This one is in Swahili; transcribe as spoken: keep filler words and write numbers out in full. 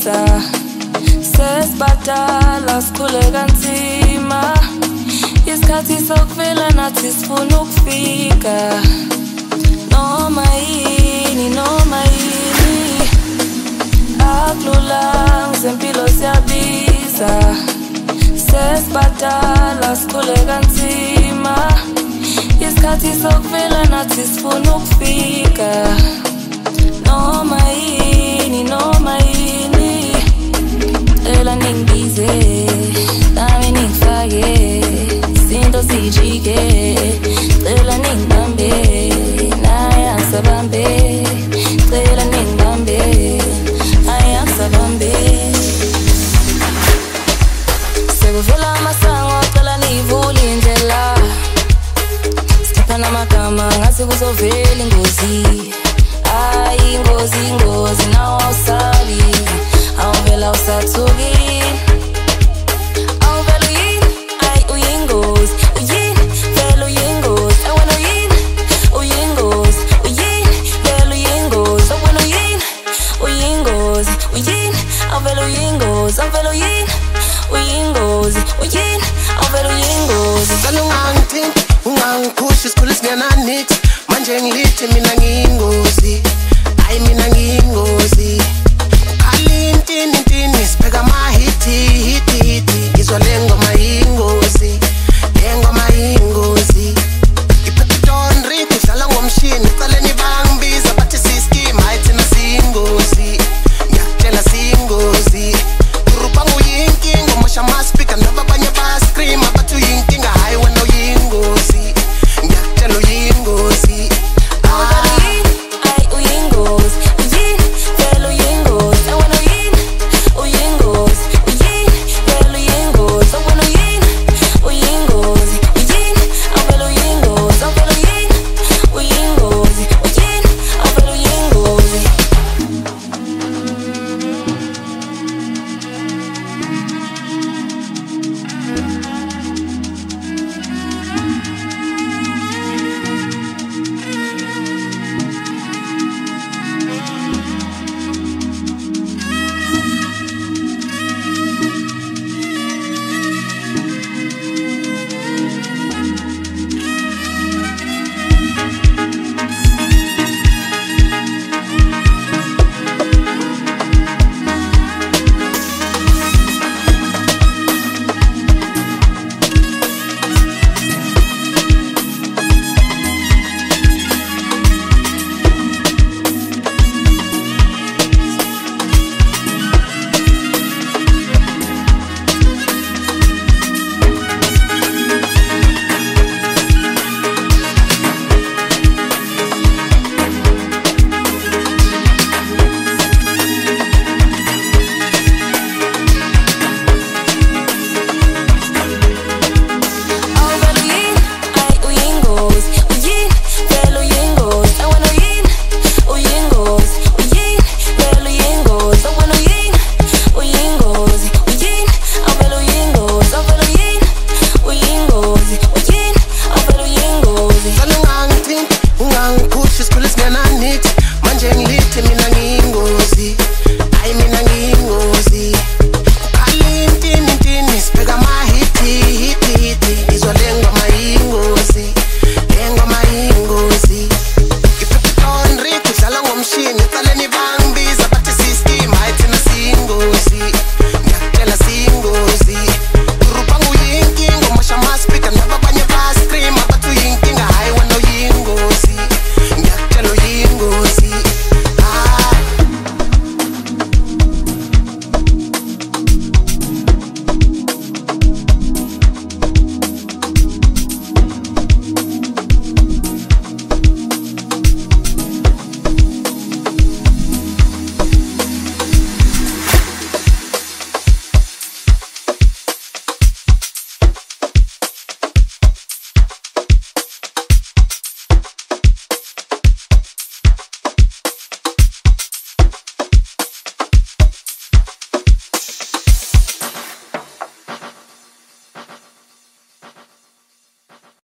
siyabiza sesibadala sikhule kanzima isikhathi sokuvela nathi sifuna ukufika noma yini noma yini akulula ngempilo siyabiza sesibadala sikhule kanzima isikhathi sokuvela nathi sifuna ukufika noma yini noma yini ela ningize nami ningifake izinto zijike ela ningibambe naye asabambe ela ningibambe naye asabambe sekuvela amasango aqala nivula indlela siphana amagama ngase kuzovela ingozi ay ingozi ingozi nawe awusabi awuvela usathuki awuvela uyini ay uyingozi uyini vela uyingozi awena uyini uyingozi uyini vela uyingozi awena uyini uyingozi uyini awuvela uyingozi awuvela uyini uyingozi uyini awuvela uyingozi sana ungangithinti ungangiphushi isikhule singena nix manje ngilithi mina